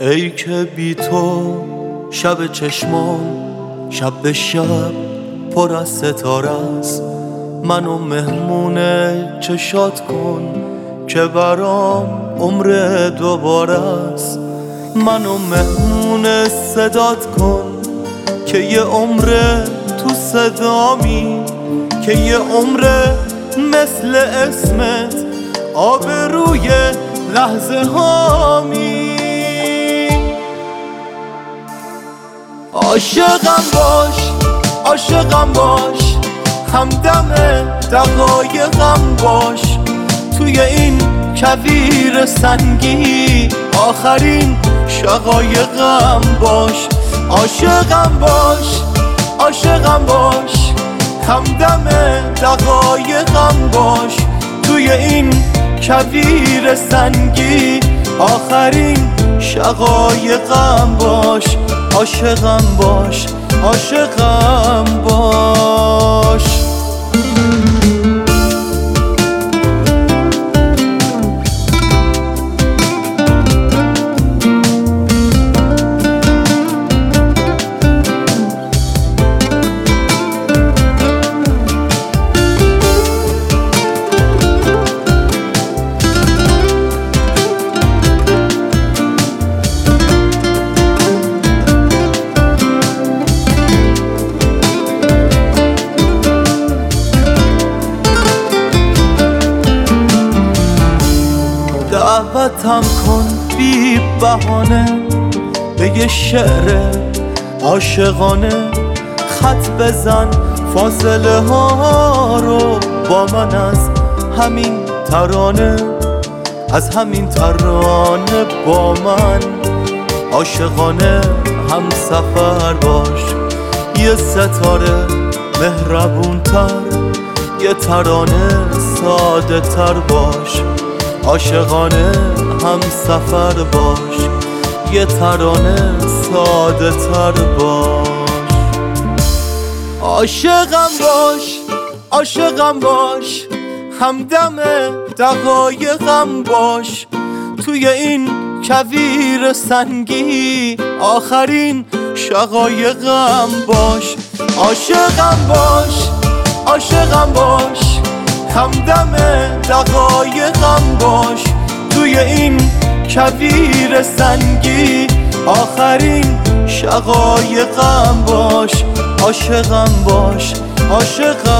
ای که بی تو شب چشمام شب به شب پر از ستاره است. منو مهمون چشات کن که برام عمر دوباره است. منو مهمون صدات کن که یه عمر تو صدامی، که یه عمر مثل اسمت آب روی لحظه هامی. عاشقم باش، عاشقم باش، همدم دقایقم باش، توی این کویر سنگی آخرین شقایقم باش. عاشقم باش، عاشقم باش، همدم دقایقم باش، توی این کویر سنگی آخرین شقایقم باش. عاشقم باش، عاشقم باش. دعوتم کن بی بهانه به یه شعر عاشقانه، خط بزن فاصله ها رو با من از همین ترانه، از همین ترانه با من عاشقانه هم سفر باش. یه ستاره مهربون تر، یه ترانه ساده تر باش. عاشقانه هم سفر باش، یه ترانه ساده تر باش. عاشقم باش، عاشقم باش، همدم دقایقم باش، توی این کویر سنگی آخرین شقایقم باش. عاشقم باش، عاشقم باش، همدم دقایقم باش، توی این کویر سنگی آخرین شقایقم باش. عاشقم باش، عاشقم